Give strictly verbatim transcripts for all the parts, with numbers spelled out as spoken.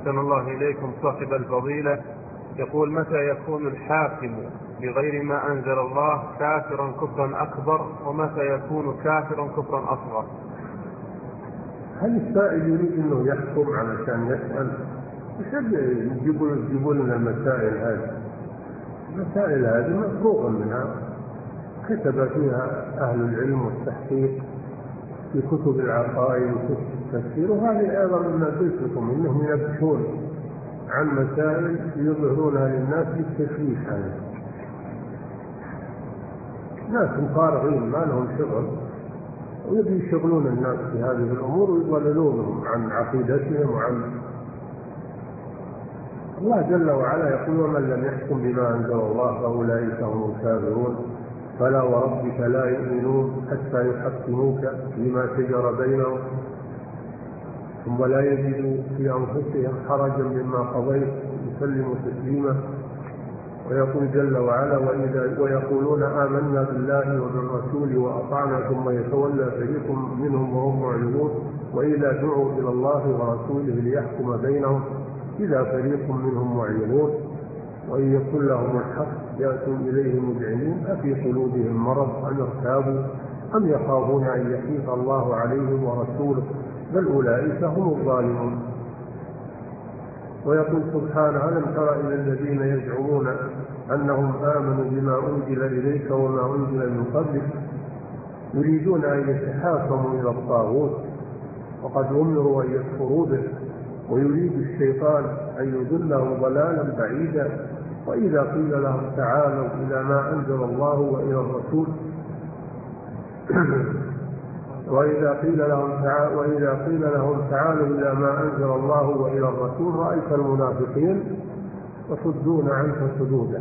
أحسن الله إليكم صاحب الفضيلة، يقول: متى يكون الحاكم بغير ما أنزل الله كافرا كفرا أكبر، ومتى يكون كافرا كفرا أصغر؟ هل السائل يريد أنه يحكم علشان يسأل؟ يجيبوا لنا المسائل هذه. المسائل هذه مفروغ منها، كتب فيها أهل العلم والتحقيق في كتب العقائد وكتب التفسير، وهذه أيضا مما قلت لكم إنهم يبحثون عن مسائل يظهرونها للناس للتشويش عنها. ناس فارغين ما لهم شغل ويبي يشغلون الناس في هذه الأمور ويضللونهم عن عقيدتهم وعن الله جل وعلا. يقول: ومن لم يحكم بما أنزل الله فأولئك هم الكافرون، فلا وربك لا يؤمنون حتى يحكموك فيما شجر بينهم ثم لا يجدوا في أنفسهم حرجا مما قضيت يسلموا تسليما. ويقول جل وعلا: وإذا ويقولون آمنا بالله وبالرسول وأطعنا ثم يتولى فريق منهم وهم معرضون وإذا دعوا إلى الله ورسوله ليحكم بينهم إذا فريق منهم معرضون وإن يكن لهم الحق يأتوا إليه مذعنين أفي قلوبهم مرض أم ارتابوا أم يخافون أن يحيف الله عليهم ورسوله بل أولئك هم الظالمون. ويقول سبحانه: ألم تر إلى الذين يزعمون أنهم آمنوا بما أنزل إليك وما أنزل من قبلك يريدون أن يتحاكموا إلى الطاغوت وقد أمروا أن يكفروا به ويريد الشيطان أن يضلهم ضلالا بعيدا وإذا قيل لهم تعالوا إلى ما أنزل الله وإلى الرسول وإذا قيل لهم تعالوا وإذا قيل لهم تعالوا إلى ما أنزل الله وإلى الرسول رأيت المنافقين يصدون عنك صدودا.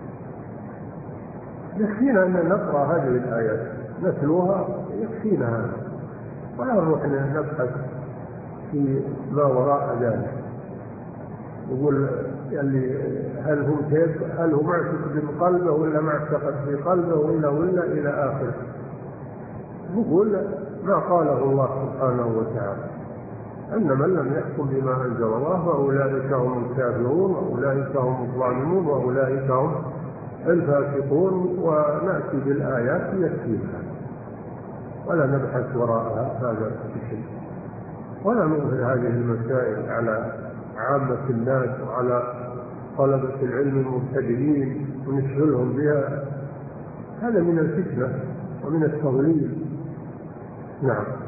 يكفينا أن نقرأ هذه الآيات نتلوها، يكفينا هذا، ولا نروح نبحث في ما وراء ذلك. يقول يعني هل هم كيف هل هو معتقد من قلبه ولا معتقد في قلبه ولا ولا إلى آخره. نقول ما قاله الله سبحانه وتعالى: أن من لم يحكم بما أنزل الله فأولئك هم الكافرون وأولئك هم الظالمون وأولئك هم الفاسقون، ونأتي بالآيات يكفيها ولا نبحث وراءها هذا الشيء، ولا نظهر هذه المسائل على عامة الناس وعلى طلبة العلم المبتدئين ونشغلهم بها. هذا من الفتنة ومن التضليل. نعم.